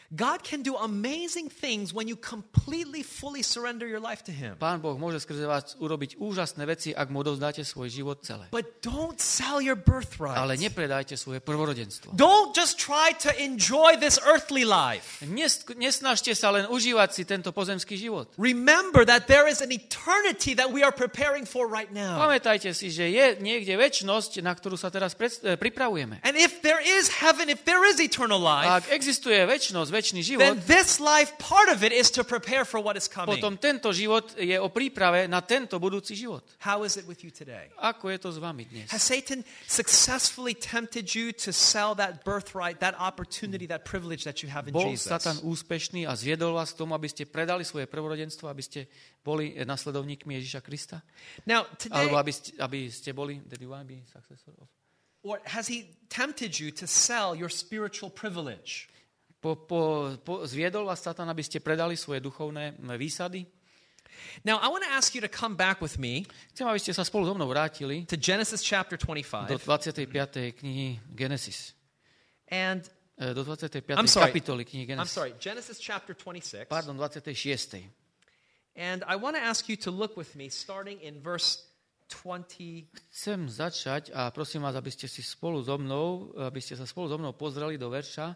God can do amazing things when you completely, fully surrender your life to Him. Pán Boh môže skrze vás urobiť úžasné veci, ak mu odovzdáte svoj život celé. But don't sell your birthright. Ale nepredajte svoje prvorodenstvo. Don't just try to enjoy this earthly life. Nes, nesnažte sa len užívať si tento pozemský život. Remember that there is an eternity that we are preparing for right now. Pamätajte si, že je niekde večnosť, na ktorú sa teraz pred, eh, pripravujeme. And if there is heaven, if there is eternal A life, ak existuje večnosť, večný život, then this life, part of it is to prepare for what is coming. potom tento život je o príprave na tento budúci život. How is it with you today? Ako je to s vami dnes? Has Satan successfully tempted you to sell that birthright, that opportunity, that privilege that you have in Bol Jesus? Satan úspešný a zviedol vás k tomu, aby ste predali svoje prvorodenstvo, aby ste boli nasledovníkmi Ježiša Krista? Now, today, Alebo aby ste, aby ste boli, did you want to be successor of? or has he tempted you to sell your spiritual privilege? Po, po, po, zviedol vás Satan, aby ste predali svoje duchovné výsady? Now, I want to ask you to come back with me Chcem, aby ste sa spolu so mnou vrátili to Genesis chapter do twenty-five. dvadsiatej piatej knihy Genesis. And E, Do dvadsiatej piatej I'm sorry. kapitoly knihy I'm Genesis. sorry, Genesis chapter twenty-six. Pardon, dvadsiatej šiestej. And I want to ask you to look with me starting in verse twenty. Chcem začať a prosím vás, aby ste si spolu so mnou, aby ste sa spolu so mnou pozreli do verša.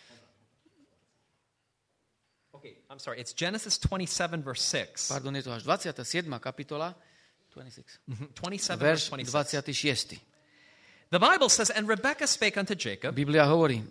Okay, I'm sorry, it's Genesis twenty-seven verse six. Pardon, je to až dvadsiata siedma kapitola, dvadsaťšesť. Mhm, twenty-seven verse Verš twenty-six. dvadsiaty šiesty. The Bible says, and Rebekah spake unto Jacob, Biblia hovorí,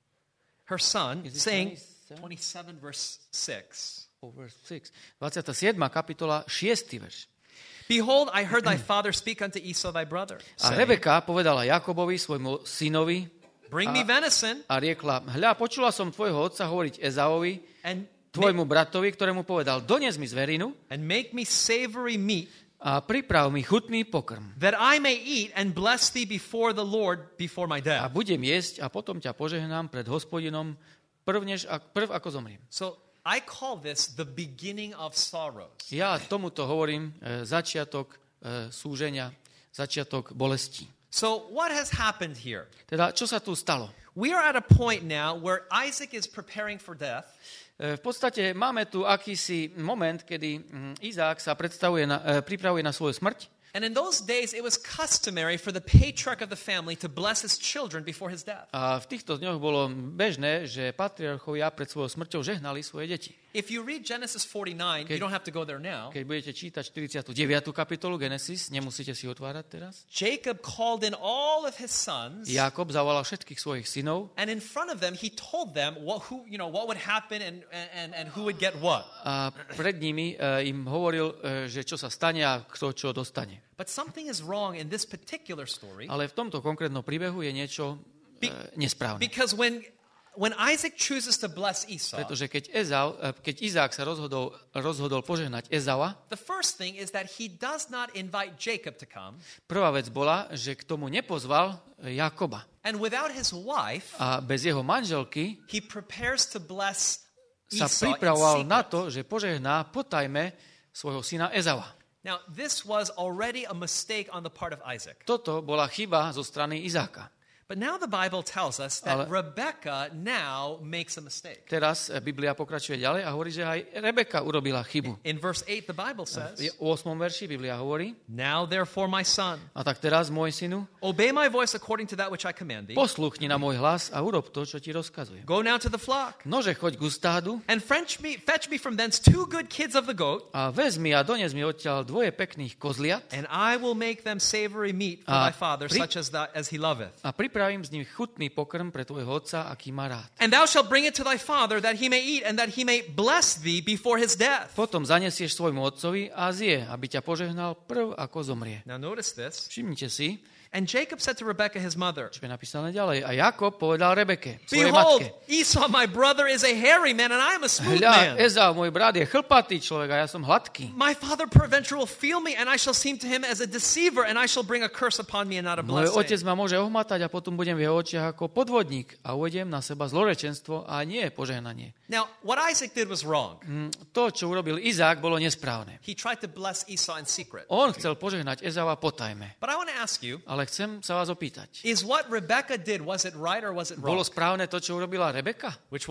her son, Is it saying, twenty-seven? twenty-seven verse six. oh, verse six. dvadsiata siedma kapitola, šiesty verš. Behold, I heard thy father speak unto Esau thy brother, A saying, Rebeka povedala Jakobovi, svojmu synovi, bring me venison, a riekla, hľa, počula som tvojho otca hovoriť Ezaovi, and, tvojmu bratovi, ktorému povedal, dones mi zverinu and make me savory meat, a priprav mi chutný pokrm. that I may eat and bless thee before the Lord before my A death. budem jesť a potom ťa požehnám pred Hospodinom prv, než, prv ako zomriem. So I call this the beginning of sorrows. Ja tomuto hovorím e, začiatok e, súženia, začiatok bolesti. So what has happened here? Teda, čo sa tu stalo? We are at a point now where Isaac is preparing for death. E, v podstate máme tu akýsi moment, kedy mm, Izák sa predstavuje na, e, pripravuje na svoju smrť. And in those days, it was customary for the patriarch of the family to bless his children before his death. A v týchto dňoch bolo bežné, že patriarchovia pred svojou smrťou žehnali svoje deti. If you read Genesis forty-nine, you don't have to go there now. Keď budete čítať štyridsiatu deviatu kapitolu Genesis, nemusíte si otvárať teraz. Jacob called in all of his sons, Jakob zavolal všetkých svojich synov and in front of them, he told them what, who, you know, what would happen and, and, and who would get what. a pred nimi uh, im hovoril, uh, že čo sa stane a kto čo dostane. But something is wrong in this particular story, Ale v tomto konkrétnom príbehu je niečo uh, nesprávne. because when when Isaac chooses to bless Esau, Pretože keď, Ezau, uh, keď Izák sa rozhodol, rozhodol požehnať Ezaua, the first thing is that he does not invite Jacob to come, prvá vec bola, že k tomu nepozval Jakoba. and without his wife, A bez jeho manželky he prepares to bless sa Esau in pripravoval na secret. to, že požehná potajme svojho syna Ezaua. Now, this was already a mistake on the part of Isaac. Toto bola chyba zo strany Izáka. But now the Bible tells us that Ale- Rebekah now makes a mistake. Teraz eh, Biblia pokračuje ďalej a hovorí, že aj Rebeka urobila chybu. In verse eight, the Bible says, V ôsmom verši Biblia hovorí, now therefore, my son, a tak teraz, môj synu, obey my voice according to that which I command thee. posluchni na môj hlas a urob to, čo ti rozkazujem. Go now to the flock, Nože choď k stádu and fetch me, fetch me from thence two good kids of the goat, a vezmi a dones mi odtiaľ dvoje pekných kozliat and I will make them savory meat for thy A father, pri- such as, thou, as he loveth. a pripravím z nich chutný pokrm pre tvojho otca, aký má rád. And thou shalt bring it to thy father, that he may eat, and that he may bless thee before his death. Potom zanesieš svojmu otcovi a zje, aby ťa požehnal prv, ako zomrie. Now notice this. Všimnite si, And Jacob said to Rebekah his mother, čo je napísané ďalej. A Jakob povedal Rebeke, svojej behold, matke, Esau my brother is a hairy man, and I am a smooth man. hľa, Ezau, môj brat, je chlpatý človek a ja som hladký. My father peradventure will feel me, and I shall seem to him as a deceiver, and I shall bring a curse upon me and not a Môj otec blessing. ma môže ohmatať a potom budem v jeho očiach ako podvodník a uvediem na seba zlorečenstvo a nie požehnanie. Now, what Isaac did was wrong. Hm, To, čo urobil Izák, bolo nesprávne. He tried to bless Esau in secret. On chcel požehnať Ezaua potajme. But I want to ask you, Ale chcem sa vás opýtať. is what Rebekah did, was it right or was it Bolo wrong? správne to, čo urobila Rebeka? Which one?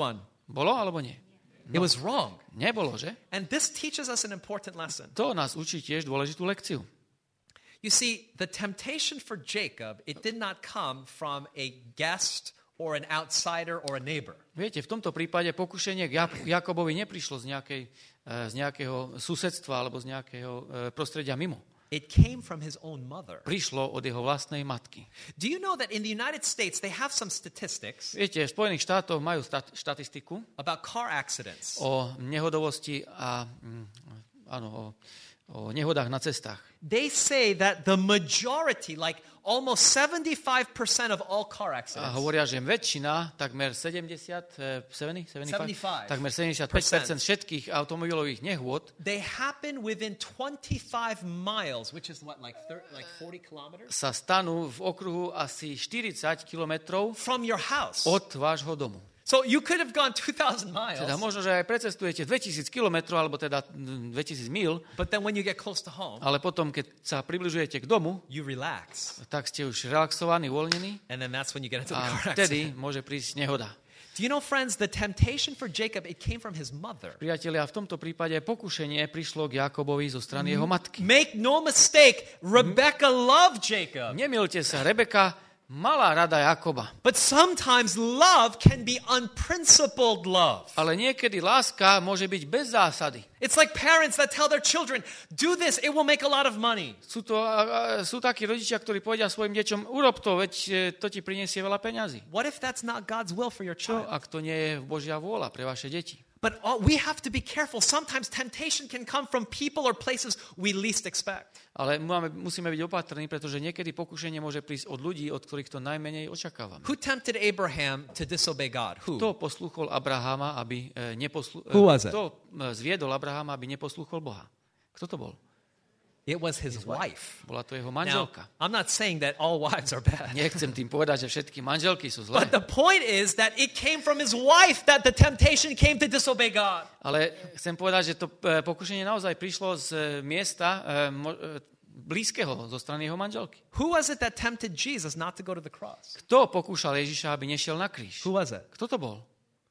Bolo alebo nie? It was wrong. Nebolo, že? And this teaches us an important lesson. To nás učí tiež dôležitú lekciu. You see, the temptation for Jacob, it did not come from a guest or an outsider or a neighbor. Viete, v tomto prípade pokušenie k Jakobovi neprišlo z, nejakej, z nejakého susedstva alebo z nejakého prostredia mimo. It came from his own mother. Prišlo od jeho vlastnej matky. Do you know that in the United States they have some statistics Viete, v Spojených štátoch majú stat- štatistiku about car accidents? o nehodovosti a mm, áno, o, o nehodách na cestách. They say that the majority, like almost seventy-five percent of all car A accidents, hovoria, že väčšina, takmer sedemdesiat, sedemdesiat, sedemdesiatpäť, sedemdesiatpäť takmer sedemdesiatpäť percent všetkých automobilových nehôd they happen within twenty-five miles, which is what, like thirty, like forty kilometers sa stanú v okruhu asi štyridsať kilometrov from your house. od vášho domu. So you could have gone two thousand miles, Teda možno, že aj precestujete dvetisíc kilometrov, alebo teda dvetisíc míl, but then when you get close to home, ale potom, keď sa približujete k domu, you relax, tak ste už relaxovaní, uvoľnení and then that's when you get into the a car vtedy accident. môže prísť nehoda. Do you know, friends, the temptation for Jacob, it came from his mother. Priatelia, v tomto prípade pokušenie prišlo k Jakobovi zo strany jeho matky. Make no mistake, Rebecca loved Jacob. Nemilte sa, Rebeka mala rada Jakoba. But sometimes love can be unprincipled love. Ale niekedy láska môže byť bez zásady. It's like parents that tell their children, do this, it will make a lot of money. Sú, to, a, a, sú takí rodičia, ktorí povedia svojim deťom, urob to, veď e, to ti prinesie veľa peňazí. What if that's not God's will for your Čo, child? ak to nie je Božia vôľa pre vaše deti? But all, we have to be careful. Sometimes temptation can come from people or places we least expect. Ale máme, musíme byť opatrní, pretože niekedy pokušenie môže prísť od ľudí, od ktorých to najmenej očakávame. Who tempted Abraham to disobey God? Who? Kto poslúchol Abrahama, aby e, neposlu... Who was it? Kto e, zviedol Abrahama, aby neposlúchol Boha? Kto to bol? It was his wife. Bola to jeho Now, manželka. I'm not saying that all wives are bad. Nechcem tým povedať, že všetky manželky sú zlé. But the point is that it came from his wife that the temptation came to disobey God. Ale chcem povedať, že to e, pokušenie naozaj prišlo z e, miesta e, mo, e, blízkeho, zo strany jeho manželky. Who was it that tempted Jesus not to go to the cross? Kto pokúšal Ježiša, aby nešiel na kríž? Who was it? Kto to bol?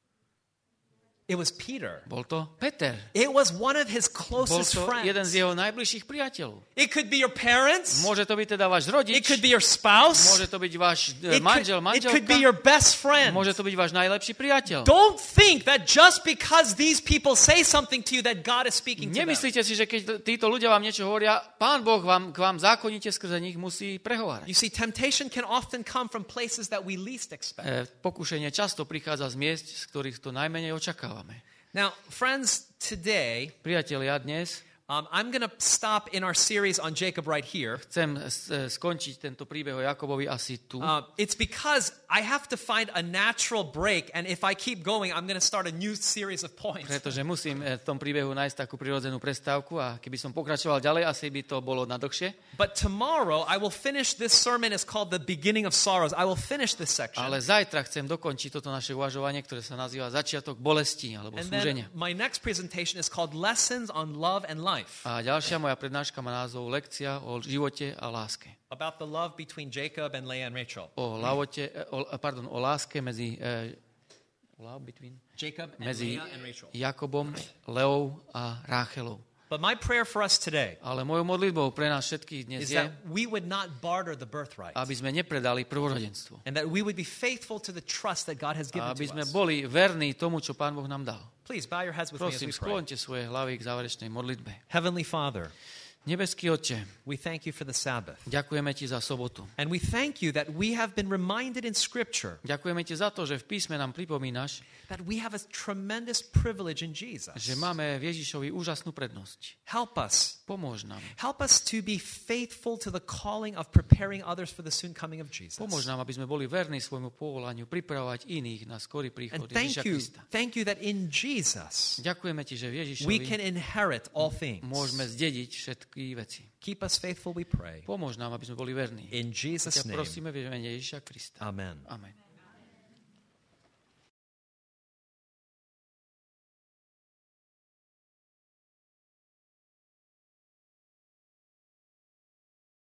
It was Peter. Bol to Peter. It was one of his Bol closest to jeden friends. z jeho najbližších priateľov. It could be your parents. Môže to byť teda váš rodič, It could be your spouse. môže to byť váš e, It manžel, could, it manželka, could be your best friend. môže to byť váš najlepší priateľ. Don't think that just because these people say something to you that God is speaking to them. Nemyslíte si, že keď títo ľudia vám niečo hovoria, Pán Boh vám, k vám zákonite skrze nich musí prehovárať. You see, temptation can often come from places that we least expect. E, pokušenie často prichádza z miest, z ktorých to najmenej očakávame. Now, friends, today, Priatelia, dnes um, I'm going to stop in our series on Jacob right here. chcem skončiť tento príbeh o Jakobovi asi tu. Uh, it's because I have to find a natural break, and if I keep going, I'm going to start a new series of points. Pretože musím v tom príbehu nájsť takú prirodzenú prestávku a keby som pokračoval ďalej, asi by to bolo na dlhšie. But tomorrow, I will finish this sermon. It's called The Beginning of Sorrows. I will finish this section. Ale zajtra chcem dokončiť toto naše uvažovanie, ktoré sa nazýva Začiatok bolesti alebo And súženia. then my next presentation is called Lessons on Love and Life, A ďalšia moja prednáška má názov Lekcia o živote a láske. about the love between Jacob and Leah and Rachel. O, lavote, o, pardon, o láske medzi, eh, love between, Jacob and medzi Leah and Rachel. Jakobom, Leou a Ráchelou. But my prayer for us today Ale mojou modlitbou pre nás všetkých dnes is je, that we would not barter the birthright, aby sme nepredali prvorodenstvo. and that we would be faithful to the trust that God has given A aby to sme us. boli verní tomu, čo Pán Boh nám dal. Please bow your heads with me as Prosím, we pray. skloňte svoje hlavy k záverečnej modlitbe. Heavenly Father, Nebeský Otče, we thank you for the Sabbath. ďakujeme Ti za sobotu. And we thank you that we have been reminded in Scripture Ďakujeme Ti za to, že v písme nám pripomínaš, that we have a tremendous privilege in Jesus. že máme v Ježišovi úžasnú prednosť. Help us. Pomôž nám. Help us to be faithful to the calling of preparing others for the soon coming of Jesus. Pomôž nám, aby sme boli verní svojmu povolaniu pripravovať iných na skorý And príchod thank Ježiša you, Krista. thank you that in Jesus Ďakujeme Ti, že v we can Ježišovi inherit all things. môžeme zdediť všetky veci. Keep us faithful, we pray. Pomôž nám, aby sme boli verní. In Jesus' Ťa name, prosíme v mene Ježiša Krista. amen. Amen.